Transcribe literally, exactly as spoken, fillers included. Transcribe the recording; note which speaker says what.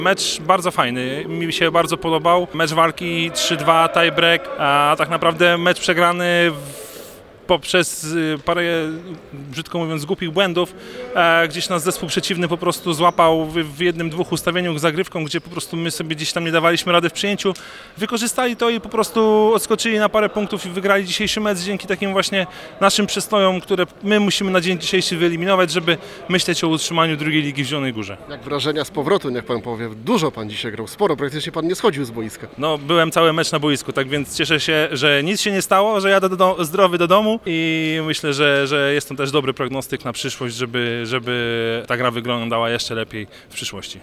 Speaker 1: Mecz bardzo fajny, mi się bardzo podobał. Mecz walki trzy dwa, tiebreak, a tak naprawdę mecz przegrany w poprzez parę, brzydko mówiąc, głupich błędów. E, gdzieś nas zespół przeciwny po prostu złapał w, w jednym, dwóch ustawieniach zagrywką, gdzie po prostu my sobie gdzieś tam nie dawaliśmy rady w przyjęciu. Wykorzystali to i po prostu odskoczyli na parę punktów i wygrali dzisiejszy mecz dzięki takim właśnie naszym przystojom, które my musimy na dzień dzisiejszy wyeliminować, żeby myśleć o utrzymaniu drugiej ligi w Zielonej Górze.
Speaker 2: Jak wrażenia z powrotu, niech pan powie, dużo pan dzisiaj grał, sporo, praktycznie pan nie schodził z boiska.
Speaker 1: No, byłem cały mecz na boisku, tak więc cieszę się, że nic się nie stało, że jadę do do, zdrowy do domu i myślę, że, że jest to też dobry prognostyk na przyszłość, żeby, żeby ta gra wyglądała jeszcze lepiej w przyszłości.